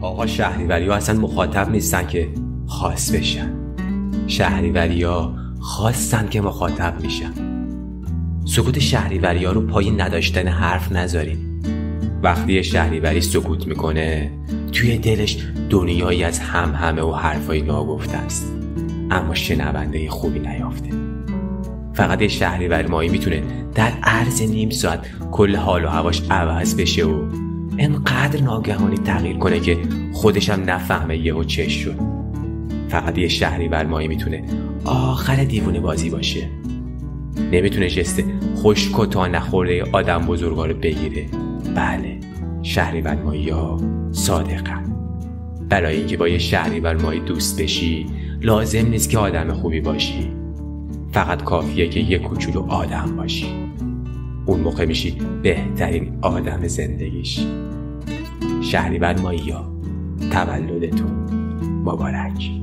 آقا شهریوری ها اصلا مخاطب نیستن که خاص بشن. شهریوری ها خواستن که مخاطب میشن. سکوت شهریوری ها رو پای نداشتن حرف نذارید. وقتی شهریوری سکوت میکنه توی دلش دنیایی از همهمه و حرفای ناگفته است، اما شنونده خوبی نیافته. فقط یه شهریور ماهی میتونه در عرض نیم ساعت کل حال و هواش عوض بشه و انقدر ناگهانی تغییر کنه که خودش هم نفهمه یهو چش شد. فقط یه شهریور ماهی میتونه آخر دیوونه بازی باشه. نمیتونه جست خشک و تا نخورده آدم بزرگا رو بگیره. بله، شهریور ماهی ها صادقن. برای اینکه با یه شهریور ماهی دوست بشی لازم نیست که آدم خوبی باشی، فقط کافیه که یه کوچولو آدم باشی. اون موقع میشی بهترین آدم زندگیش. شهریور ماهی ها، تولدتون مبارک.